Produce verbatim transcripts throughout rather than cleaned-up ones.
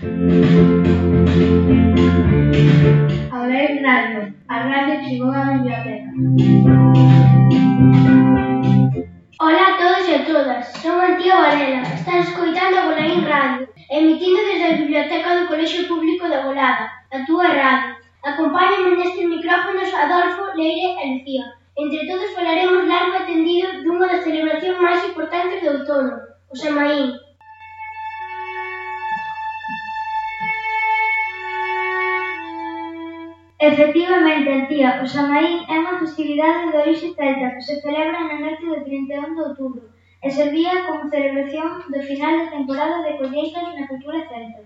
Aurel Radio, a radio chegou á biblioteca. Ola a todos e a todas, son Antía Varela, estás escoitando a Bolaín Radio, emitindo desde a biblioteca do Colexio Público de Agolada, a túa radio. Acompáñame nestes micrófonos Adolfo, Leire e Lucía. Entre todos falaremos largo e tendido dunha das celebracións máis importantes do outono, o Samaín. Efectivamente, Antía, o Samaín é unha festividade de orixe celta que se celebra na noite do trinta e un de outubro e servía como celebración do final da temporada de colleitas na cultura celta.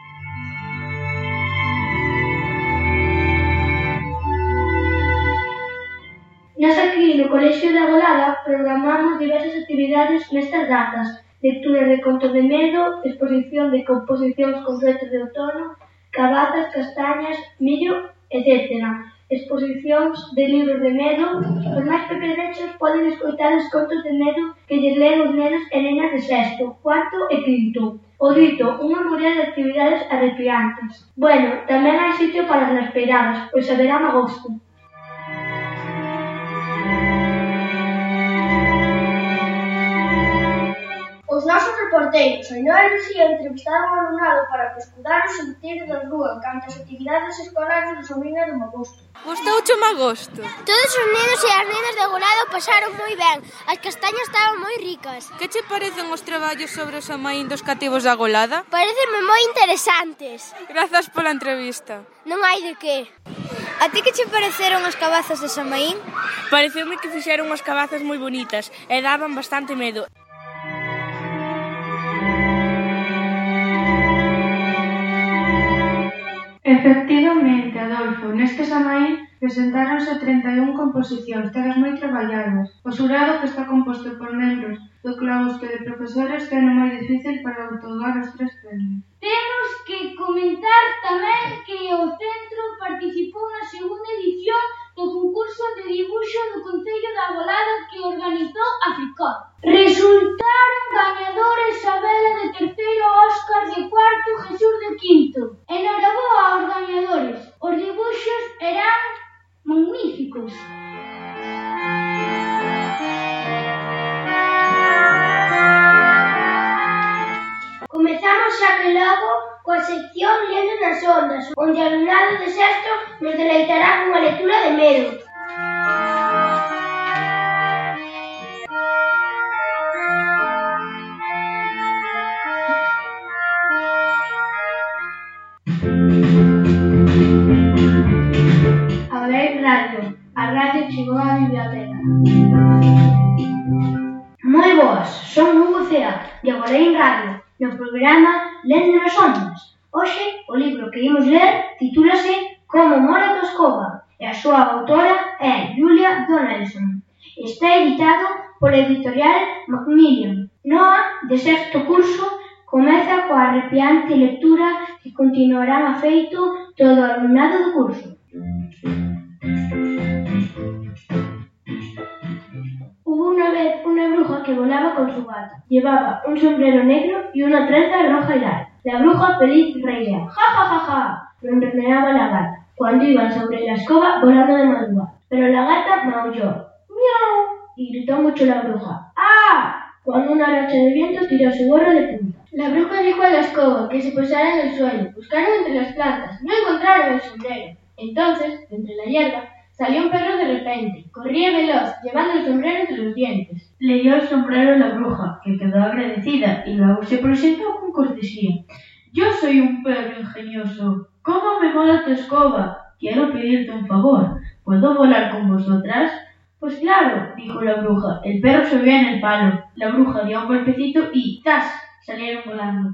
Nós aquí no Colexio de Agolada programamos diversas actividades nestas datas: lectura de contos de medo, exposición de composicións con frestas de outono, cabazas, castañas, millo, etcétera. Exposicións de libros de medo. Os máis pequenechos poden escoitar os contos de medo que lles leen os nenos e nenas de sexto, cuarto e quinto. O dito, unha morea de actividades arrepiantes. Bueno, tamén hai sitio para as raspeiradas, pois haberá agosto. Os nosos reporteiros, Ainhoa e Lucía, entrevistaron ao alumnado para que escudar o sentir da rúa canto as actividades escolares do sobrino de Magosto. Gostouche Magosto? Todos os nenos e as nenas de Agolado pasaron moi ben. As castañas estaban moi ricas. Que che parecen os traballos sobre o Samaín dos cativos de Agolada? Parecenme moi interesantes. Grazas pola entrevista. Non hai de que. A ti que che pareceron as cabazas de Samaín? Pareceume que fixeron unhas cabazas moi bonitas e daban bastante medo. Efectivamente, Adolfo, neste Samaín presentáronse trinta e un composicións, todas moi traballadas. O xurado, que está composto por membros do claustro de profesores, ten o moi difícil para outorgar os tres premios. Temos que comentar tamén que o centro participou na segunda edición do concurso de dibuixo do Concello de Agolada que organizou a FICOP. Resultaron gañadores Sabela de terceiro, Óscar de cuarto, Jesús de quinto. Enhoraboa aos gañadores. Os dibuixos eran magníficos. Comezamos xa que logo coa sección Lendo nas ondas, onde o alumnado de sexto nos deleitará cunha lectura de medo. Aurel Radio, a radio chegou á biblioteca. Moi boas, son Hugo Cea, de Bolaín Radio, no programa Lendo nas ondas. Hoxe, o libro que imos ler titúlase Como mola tu escoba e a súa autora é Julia Donaldson. Está editado pola editorial Macmillan. Noa, de sexto curso, comeza coa arrepiante lectura que continuarán a feito todo o alumnado do curso. Hubo una vez una bruja que volaba con su gata. Llevaba un sombrero negro y una trenza roja y larga. La bruja feliz reía. ¡Ja, ja, ja, ja! Ronroneaba la gata cuando iban sobre la escoba volando de madrugada. Pero la gata maulló. ¡Miau! Y gritó mucho la bruja. ¡Ah! Cuando una racha de viento tiró su gorro de punta. La bruja dijo a la escoba que se posara en el suelo. Buscaron entre las plantas. No encontraron el sombrero. Entonces, de entre la hierba, salió un perro de repente. Corría veloz, llevando el sombrero entre los dientes. Le dio el sombrero a la bruja, que quedó agradecida, y luego se presentó con cortesía. Yo soy un perro ingenioso. ¿Cómo me mola tu escoba? Quiero pedirte un favor. ¿Puedo volar con vosotras? Pues claro, dijo la bruja. El perro subió en el palo. La bruja dio un golpecito y ¡tas! Salieron volando.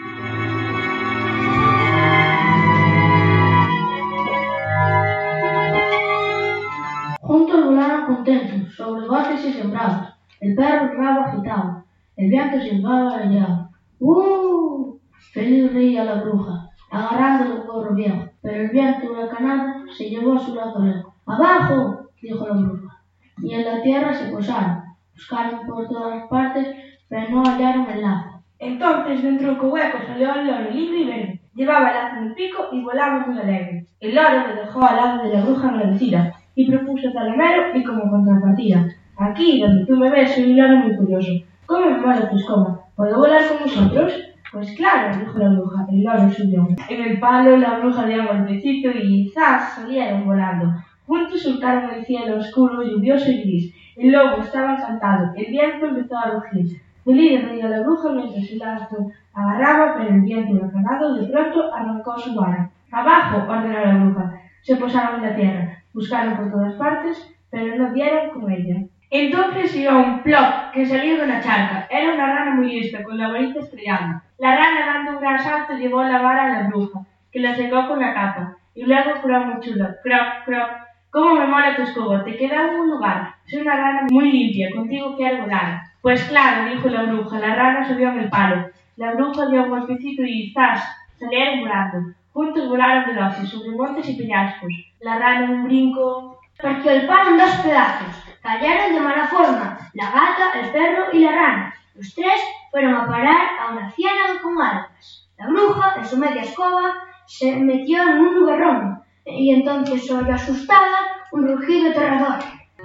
Juntos volaron contentos sobre botes y sembrados. El perro el rabo agitaba. El viento silbaba y llama. ¡Uh! Feliz reía la bruja, agarrando un gorro viejo. Pero el viento huracanado se llevó a su lado lejos. ¡Abajo! Dijo la bruja. Y en la tierra se posaron. Buscaron por todas partes, pero no hallaron el lazo. Entonces, dentro del hueco salió el loro lindo y verde. Llevaba el lazo en el pico y volaba muy alegre. El loro le dejó al lado de la bruja agradecida y propuso talemero y como contrapartida: aquí, donde tú me ves, soy un loro muy curioso. ¿Cómo me mola tu escoba? ¿Puedo volar con vosotros? Pues claro, dijo la bruja. El loro subió en el palo, la bruja dio un golpecito y ¡zas! Salieron volando. Juntos surcaron el cielo oscuro, lluvioso y gris. El lobo estaba encantado. El viento empezó a rugir. Feliz reía la bruja mientras el lazo agarraba, pero el viento huracanado de pronto arrancó su vara. ¡Abajo!, ordenó la bruja. Se posaron en la tierra. Buscaron por todas partes, pero no dieron con ella. Entonces llegó un plop que salió de una charca. Era una rana muy lista, con la varita estrellada. La rana, dando un gran salto, llevó la vara a la bruja, que la secó con la capa. Y luego curó muy chulo. Croc, croc. ¿Cómo me mola tu escoba? Te queda un lugar. Soy una rana muy limpia, contigo quiero volar. Pues claro, dijo la bruja. La rana subió en el palo. La bruja dio un golpecito y ¡zas! Salieron volando. Juntos volaron veloces sobre montes y peñascos. La rana en un brinco partió el palo en dos pedazos. Cayeron de mala forma la gata, el perro y la rana. Los tres fueron a parar a una ciénaga con algas. La bruja, en su media escoba, se metió en un nubarrón y entonces oyó asustada un rugido aterrador.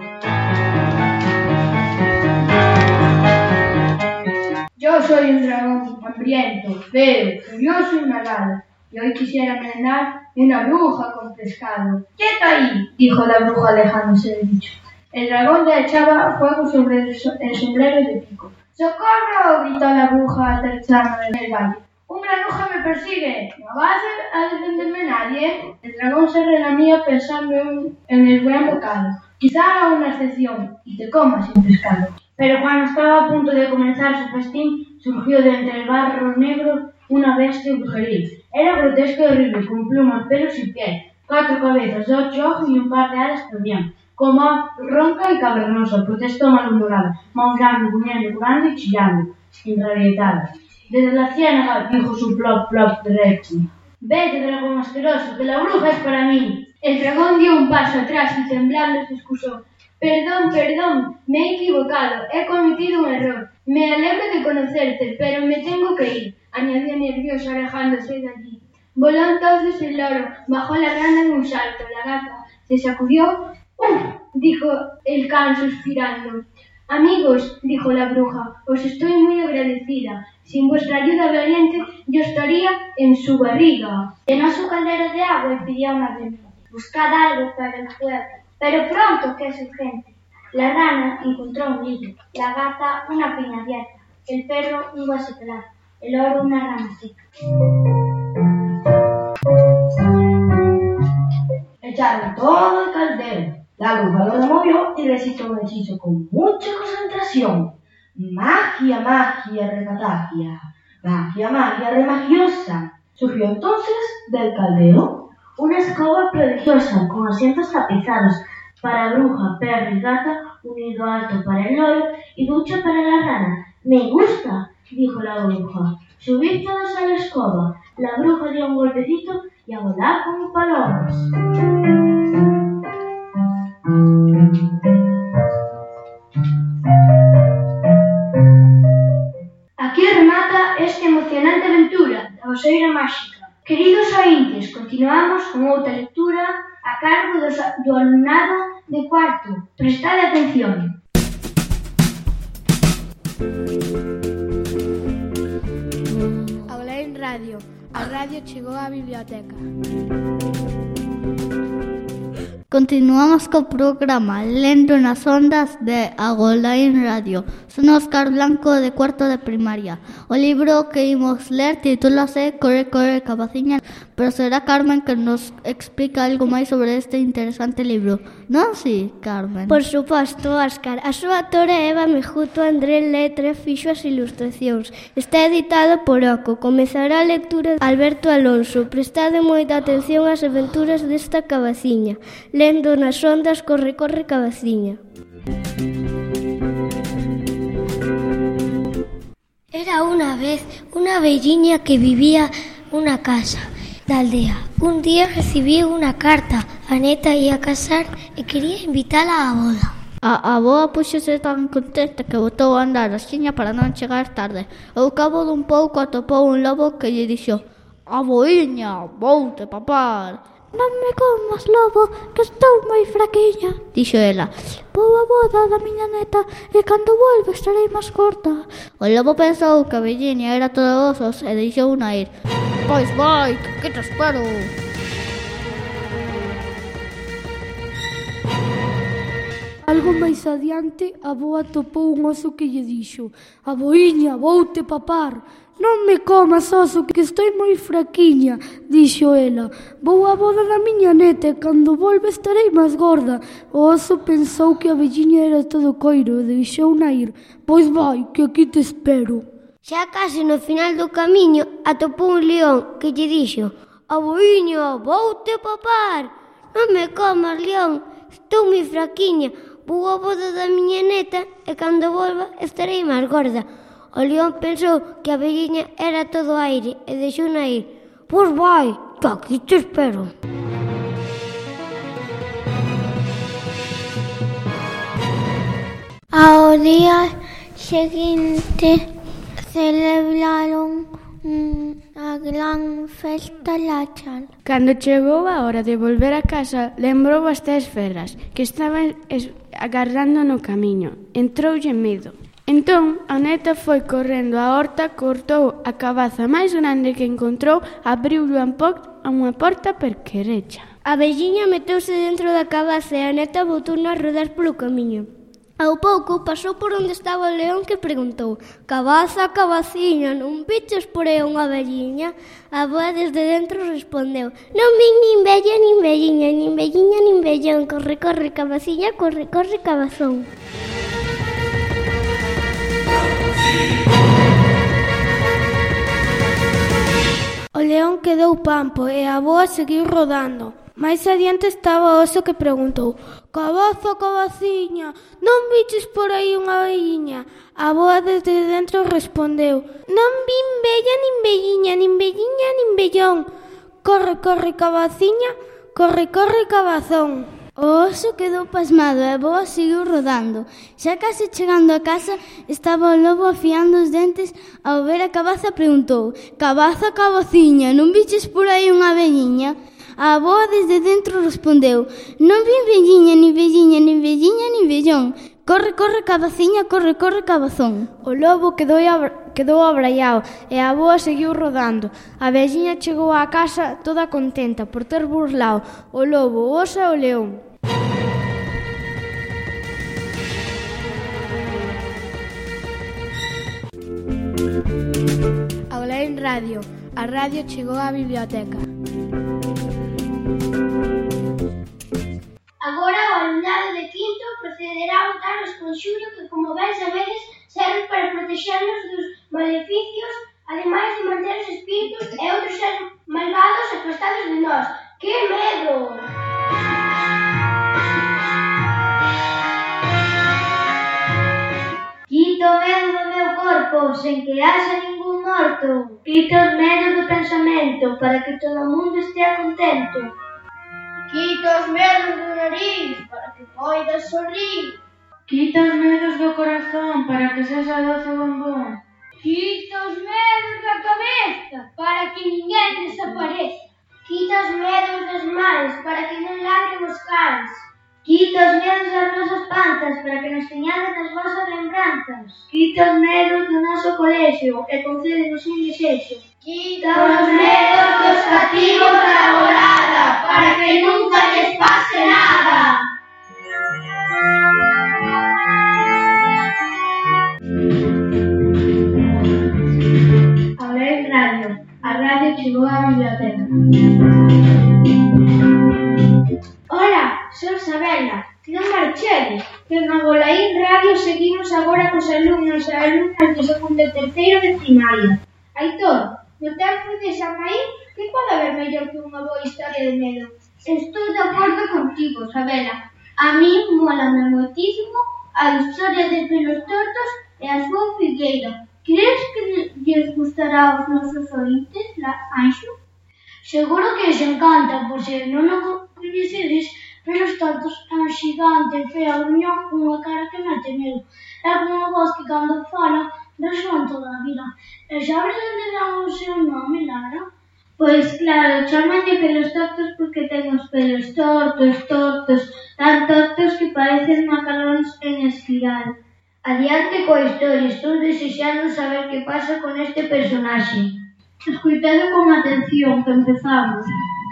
Yo soy un dragón hambriento, feo, furioso y malvado, y hoy quisiera merendar una bruja con pescado. ¡Quieto ahí!, dijo la bruja alejándose del bicho. El dragón le echaba fuego sobre el, so- el sombrero de pico. ¡Socorro!, gritó la bruja aterrizando en el valle. ¡Un granuja me persigue! ¿No vas a defenderme nadie? El dragón se relamía pensando en, en el buen bocado. Quizá haga una excepción y te coma sin pescado. Pero cuando estaba a punto de comenzar su festín, surgió de entre el barro negro una bestia brujeril. Era grotesca y horrible, con plumas, pelos y piel, cuatro cabezas, ocho ojos y un par de alas también. Como ronca y cavernosa, protestó malhumorada, maullando, gruñendo, jugando y chillando, enrabietada. Desde la ciénaga dijo su plop plop derecho: «Vete, dragón asqueroso, que la bruja es para mí». El dragón dio un paso atrás y temblando se excusó: «Perdón, perdón, me he equivocado, he cometido un error. Me alegro de conocerte, pero me tengo que ir», añadió nervioso alejándose de allí. Voló entonces el loro, bajó la rana en un salto, la gata se sacudió. «¡Uf!», dijo el can suspirando. «Amigos», dijo la bruja, «os estoy muy agradecida. Sin vuestra ayuda valiente yo estaría en su barriga». Llenó su caldero de agua y pidió amablemente: «Buscad algo para el fuego, pero pronto, que es urgente». La rana encontró un libro, la gata una piña abierta, el perro un hueso pelado, el loro una rama seca. Echaron todo el caldero. La bruja lo removió y recitó un hechizo con mucha concentración. Magia, magia, rematagia. Magia, magia, remagiosa. Surgió entonces del caldero una escoba prodigiosa con asientos tapizados para bruja, perro y gata, un nido alto para el loro y ducha para la rana. «Me gusta», dijo la bruja. «Subid todos a la escoba». La bruja dio un golpecito y a volar como palomas. Aquí remata esta emocionante aventura da Voceira Máxica. Queridos ointes, continuamos con outra lectura a cargo do, do alumnado de cuarto. Prestade atención. Agolain Radio. A radio chegou á biblioteca. Continuamos co programa Lendo nas ondas de Agolain Radio. Son Óscar Blanco, de cuarto de primaria. O libro que imos ler titúlase Corre, corre, cabaciña, pero será Carmen que nos explica algo máis sobre este interesante libro. Non si, Carmen? Por suposto, Óscar. A súa autora Eva Mejuto André Letre fixo as ilustracións. Está editado por Oco. Comezará a lectura Alberto Alonso. Prestade moita atención ás aventuras desta cabaciña. Lendo nas ondas, corre, corre, cabaciña. Era una vez una velliña que vivía una casa da aldea. Un día recibiu unha carta. A neta ia casar e quería invitala á boda. A avoa puxose tan contenta que botou a andar axiña para non chegar tarde. Ao cabo dun pouco atopou un lobo que lle dixo: Aboiña, voute papar. Non me comas, lobo, que estou moi fraquiña, dixo ela. Vou á boda da miña neta e cando volva estarei máis corta. O lobo pensou que a velliña era todo osos e deixou unha ir. Pois vai, que te espero. Algo máis adiante, a boa topou un oso que lle dixo: Aboiña, voute papar. Non me comas, oso, que estou moi fraquiña, dixo ela. Vou á boda da miña neta e cando volva estarei máis gorda. O oso pensou que a velliña era todo coiro e deixou-na ir. Pois vai, que aquí te espero. Xa case no final do camiño atopou un león que lle dixo: Aboiña, voute papar. Non me comas, león, estou moi fraquiña. Vou á boda da miña neta e cando volva estarei máis gorda. O león pensou que a velliña era todo aire e deixou-na ir. Pois vai, que aquí te espero. Ao día seguinte celebraron unha gran festa lachal. Cando chegou a hora de volver a casa, lembrou as tres ferras que estaban agardando no camiño. Entroulle medo. Entón, a neta foi correndo á horta, cortou a cabaza máis grande que encontrou, abriu unha porta perquerecha. A velliña meteuse dentro da cabaza e a neta botou-na a rodar polo camiño. Ao pouco pasou por onde estaba o león que preguntou: Cabaza, cabaciña, non viches por aí unha velliña? A boa desde dentro respondeu: Non vin nin vella, nin velliña, nin velliña, nin vellón. Corre, corre, cabaciña, corre, corre, cabazón. O león quedou pampo e a boa seguiu rodando. Mais adiante estaba o oso que preguntou: Cabaza, cabaciña, non viches por aí unha velliña? A boa desde dentro respondeu: Non vin vella, nin velliña, nin velliña, nin vellón. Corre, corre, cabaciña, corre, corre, cabazón. O oso quedou pasmado e a boa seguiu rodando. Xa case chegando a casa, estaba o lobo afiando os dentes. Ao ver a cabaza preguntou: Cabaza, cabaciña, non viches por aí unha velliña? A boa desde dentro respondeu: Non vin velliña, nin velliña, nin velliña, nin vellón. Corre, corre, cabaciña, corre, corre, cabazón. O lobo quedou, abra... quedou abraiado e a boa seguiu rodando. A velliña chegou á casa toda contenta por ter burlado o lobo, o oso e o león. Aulain Radio. A radio chegou á biblioteca. Agora o alumnado de quinto procederá a botar os conxuros que, como ben sabedes, serven para protexernos dos maleficios, ademais de manter os espíritus e outros seres malvados afastados de nós. ¡Que medo! Quita o medo do meu corpo, sen que haxa ningún morto. Quita os medos do pensamento, para que todo o mundo estea contento. Quita os medos do nariz, para que poidas sorrir. Quita os medos do corazón, para que sexa doce bombón. Quita os medos da cabeza, para que ninguén desapareza. Quita os medos das mans, para que non ladren os cans. Quita os medos das nosas pantas, para que nos teñades nas vosas lembranzas. Quita os medos do noso colexio, e concédenos un desexo. Quita os medos dos cativos da arbolada, para que nunca lles pase nada. Aulain Radio. A radio chegou á biblioteca. Hola, sou Sabela. Non marchedes, que en Aulain Radio seguimos agora cos alumnos e alumnas de segundo e terceiro de primaria. Aitor, no tempo de Xamaín, que pode haber mellor que unha boa historia de medo? Estou de acordo contigo, Sabela. A mí molame moitísimo a historia de Pelos Tortos e a súa figueira. Crees que lles gustará aos nosos ointes, la Anxo? Seguro que lles encanta, por se non o coñecedes, Pelos Tortos é un xigante feo gruñón con unha cara que mete medo. É como unha voz que cando fala resoan toda a vida. E sabes onde dá o seu nome, Lara? Pois claro, chamanlle pelos tortos porque ten os pelos tortos, tortos, tan tortos que parecen macarróns en espiral. Adiante coa historia, estou desexando saber que pasa con este personaxe. Escoitade con atención, que empezamos.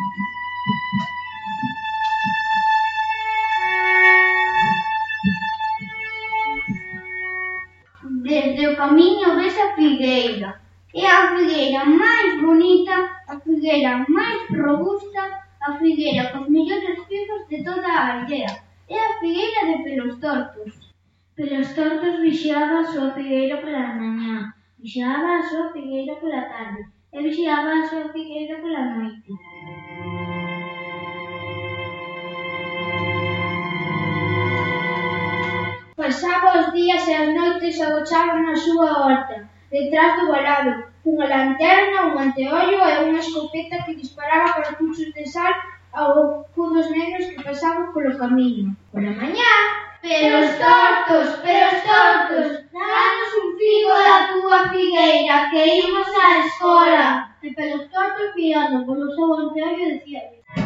Desde o camiño ves a figueira. É a figueira máis bonita, a figueira máis robusta, a figueira cos mellores figos de toda a aldea. É a figueira de Pelos Tortos. Pelos Tortos vixiaba a súa figueira pola mañá, vixiaba a súa figueira pola tarde e vixiaba a súa figueira pola noite. Pasaba os días e as noites agochaban na súa horta, detrás do valado, cunha lanterna, un anteollo e unha escopeta que disparaba cartuchos de sal ao cudos negros que pasaban polo camiño. Pola mañá, Pelos Tortos, Pelos Tortos, danos un figo da túa figueira, que imos á escola. E Pelos Tortos mirando polo seu anteollo dicía: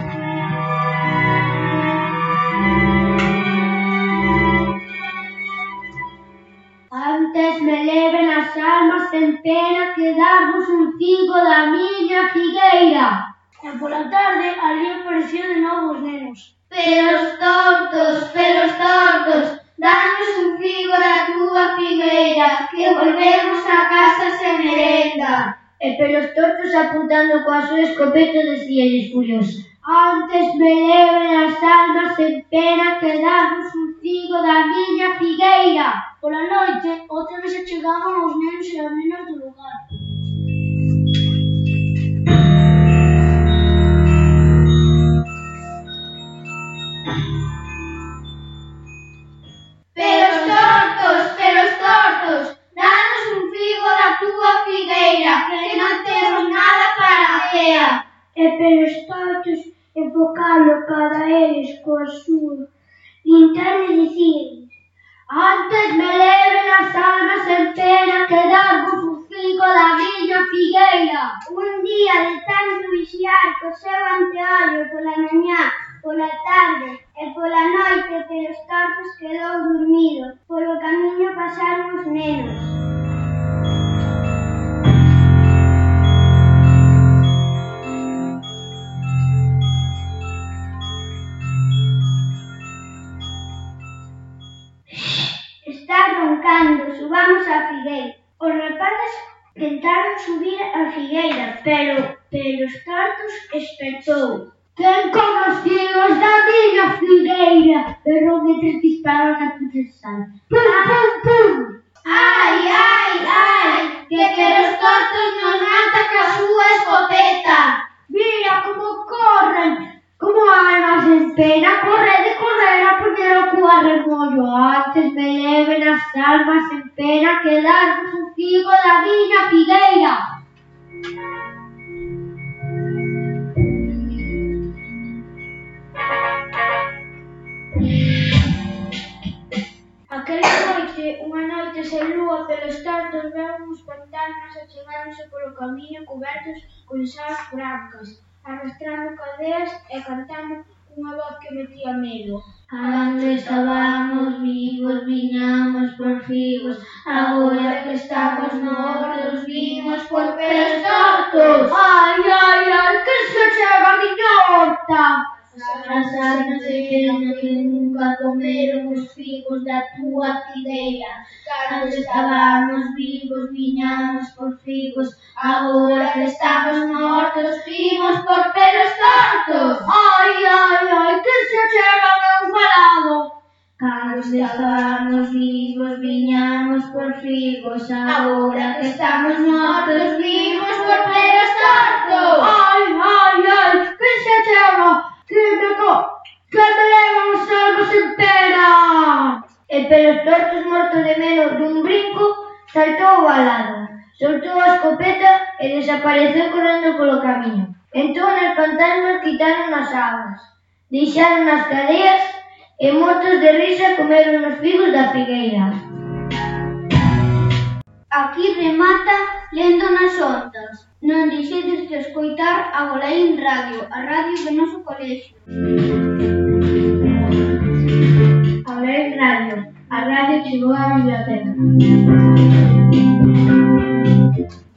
Antes me leven as almas en pena que darvos un figo da miña figueira. E pola tarde, ali apareció de novo os nenos. Pelos Tortos, Pelos Tortos, danos un figo da túa figueira, que volvemos a casa sen merenda. E Pelos Tortos apuntando coa súa escopeta decíalles furioso: Antes me leven as almas en pena que darvos un figo da miña figueira. Pola noite, outra vez se chegaban os nenos e as nenas do lugar. Pelos Tortos, Pelos Tortos, danos un figo da túa figueira, que non temos nada para a cea. E Pelos Tortos, enfocando cada eles coa súa linterna, dicían: Antes me leven as almas en pena que darvos un figo da miña figueira. Un día de tanto vixiar co seu anteollo pola mañá, pola tarde e pola noite, Pelos Tortos quedou dormido. Polo camiño pasaron os nenos. Está roncando, subamos á figueira. Os rapaces tentaron subir á figueira, pero Pelos Tortos espertou. Quen come os figos da miña figueira? Berrou mentre disparaba cartuchos de sal. Pum, pum, pum! Ai, ai, ai, que Pelos Tortos nos mata ca súa escopeta. Mira como corren, como almas en pena. Correde, correr a poñer o cu a remollo. Antes me leven as almas en pena que darvos un figo da miña figueira. Aquela noite, unha noite sen lúa, Pelos Tortos veron uns fantasmas achegándose polo camiño cubertos con sabas brancas, arrastrando cadeas e cantando cunha voz que metía medo. Antes estábamos vivos, viñamos por figos, agora que estamos mortos, vimos por Pelos Tortos. Ai, ai, ai, que se chega a miña horta. As almas de pena que nunca comeron os figos da túa figueira. Cando estábamos vivos, viñamos por figos, agora que estamos mortos, vimos por Pelos Tortos. Ai, ai, ai, que se chega a meu falado. Cando estábamos vivos, viñamos por figos, agora que estamos mortos, vimos por Pelos Tortos. Ai, ai, ai, que se chega. Que me co... que me levan os almas en pena. E Pelos Tortos, morto de medo dun brinco, saltou ao valado, soltou a escopeta e desapareceu correndo polo camiño. Entón os fantasmas quitaron as almas, deixaron as cadeas e mortos de risa comeron os figos da figueira. Aquí remata Lendo nas Ondas, Non deixedes de escoitar a Golaín Radio, a radio do noso colexio. A Golaín Radio, a radio chegou á biblioteca.